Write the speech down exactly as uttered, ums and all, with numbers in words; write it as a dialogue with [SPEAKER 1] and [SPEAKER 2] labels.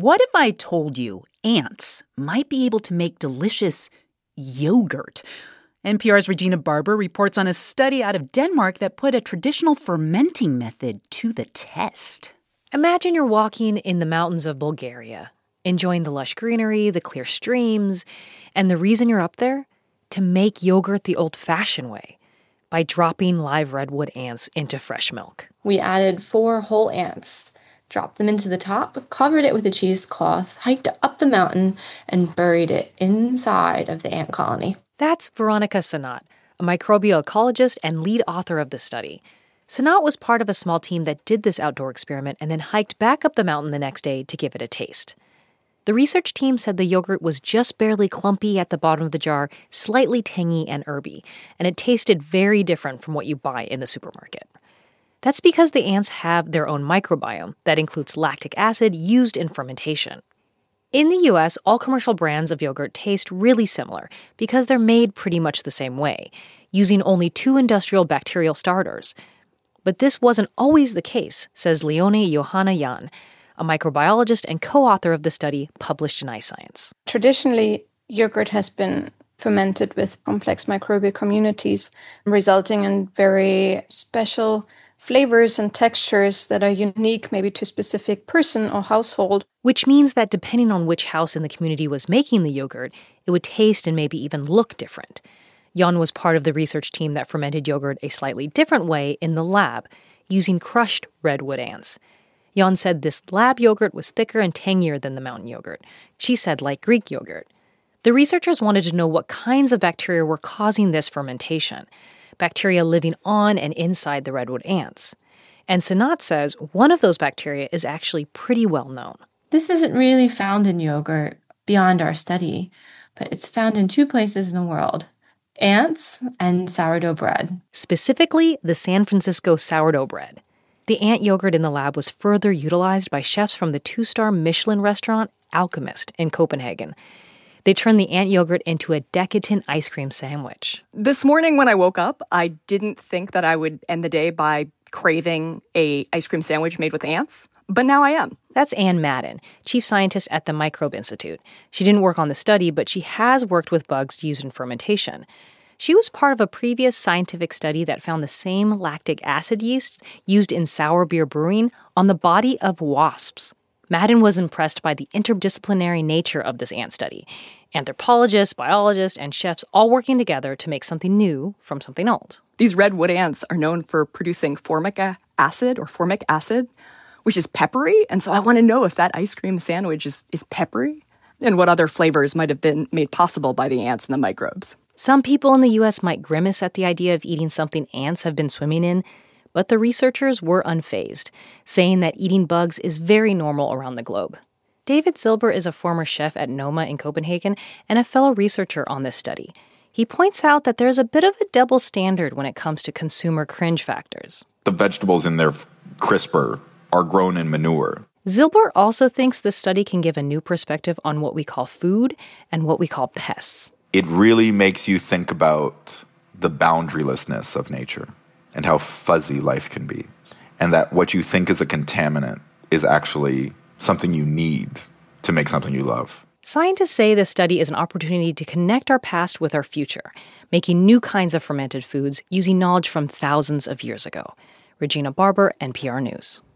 [SPEAKER 1] What if I told you ants might be able to make delicious yogurt? N P R's Regina Barber reports on a study out of Denmark that put a traditional fermenting method to the test.
[SPEAKER 2] Imagine you're walking in the mountains of Bulgaria, enjoying the lush greenery, the clear streams, and the reason you're up there? To make yogurt the old-fashioned way, by dropping live redwood ants into fresh milk.
[SPEAKER 3] We added four whole ants, dropped them into the top, covered it with a cheesecloth, hiked up the mountain, and buried it inside of the ant colony.
[SPEAKER 2] That's Veronica Sanat, a microbial ecologist and lead author of the study. Sanat was part of a small team that did this outdoor experiment and then hiked back up the mountain the next day to give it a taste. The research team said the yogurt was just barely clumpy at the bottom of the jar, slightly tangy and herby, and it tasted very different from what you buy in the supermarket. That's because the ants have their own microbiome that includes lactic acid used in fermentation. In the U S, all commercial brands of yogurt taste really similar because they're made pretty much the same way, using only two industrial bacterial starters. But this wasn't always the case, says Leonie Johanna Jan, a microbiologist and co-author of the study published in iScience.
[SPEAKER 4] Traditionally, yogurt has been fermented with complex microbial communities, resulting in very special flavors and textures that are unique maybe to a specific person or household.
[SPEAKER 2] Which means that depending on which house in the community was making the yogurt, it would taste and maybe even look different. Jan was part of the research team that fermented yogurt a slightly different way in the lab, using crushed redwood ants. Jan said this lab yogurt was thicker and tangier than the mountain yogurt. She said like Greek yogurt. The researchers wanted to know what kinds of bacteria were causing this fermentation, bacteria living on and inside the redwood ants. And Sanat says one of those bacteria is actually pretty well known.
[SPEAKER 3] This isn't really found in yogurt beyond our study, but it's found in two places in the world, ants and sourdough bread.
[SPEAKER 2] Specifically, the San Francisco sourdough bread. The ant yogurt in the lab was further utilized by chefs from the two-star Michelin restaurant Alchemist in Copenhagen. They turned the ant yogurt into a decadent ice cream sandwich.
[SPEAKER 5] This morning when I woke up, I didn't think that I would end the day by craving a ice cream sandwich made with ants, but now I am.
[SPEAKER 2] That's Anne Madden, chief scientist at the Microbe Institute. She didn't work on the study, but she has worked with bugs used in fermentation. She was part of a previous scientific study that found the same lactic acid yeast used in sour beer brewing on the body of wasps. Madden was impressed by the interdisciplinary nature of this ant study. Anthropologists, biologists, and chefs all working together to make something new from something old.
[SPEAKER 5] These redwood ants are known for producing formic acid or formic acid, which is peppery. And so I want to know if that ice cream sandwich is, is peppery and what other flavors might have been made possible by the ants and the microbes.
[SPEAKER 2] Some people in the U S might grimace at the idea of eating something ants have been swimming in, but the researchers were unfazed, saying that eating bugs is very normal around the globe. David Zilber is a former chef at Noma in Copenhagen and a fellow researcher on this study. He points out that there's a bit of a double standard when it comes to consumer cringe factors.
[SPEAKER 6] The vegetables in their crisper are grown in manure.
[SPEAKER 2] Zilber also thinks this study can give a new perspective on what we call food and what we call pests.
[SPEAKER 6] It really makes you think about the boundarylessness of nature and how fuzzy life can be. And that what you think is a contaminant is actually something you need to make something you love.
[SPEAKER 2] Scientists say this study is an opportunity to connect our past with our future, making new kinds of fermented foods using knowledge from thousands of years ago. Regina Barber, N P R News.